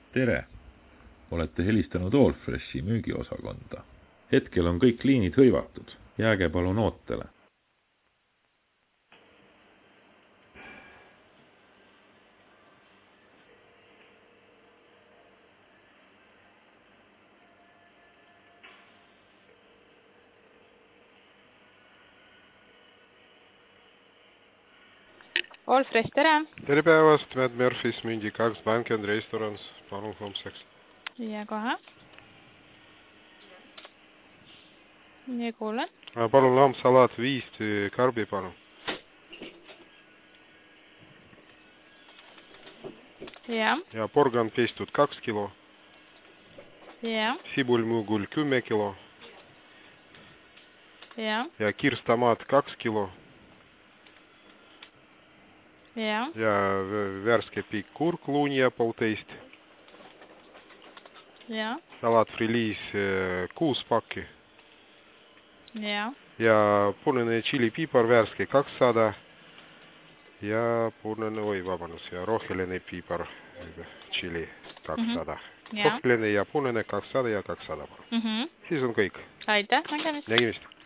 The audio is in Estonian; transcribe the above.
Tere! Olete helistanud Allfreshi müügiosakonda. Hetkel on kõik liinid hõivatud. Jääge palun ootele. Allfresh, tere! Tere päevast, Mad Murphys, Mündi 2 Bank and Restaurants, palun homseks. Ja kohe. Ja kuulen. Palun lammsalat 5 karbi, palun. Ja. Ja porgan pestud 2 kilo. Ja. Sibulmugul 10 kilo. Ja. Ja kirstomaat 2 kilo. Ja. Ja värske pikk kurk lunja 1,5. Ja. Salat friliis 6 pakki. Ja. Ja punane tšilipiipar värske 200. Ja punane, vabandust, ja roheline piipar tšili 200. Ja. Roheline ja punane 200 ja 200. Siis on kõik. Aitäh, nägemist. Nägemist.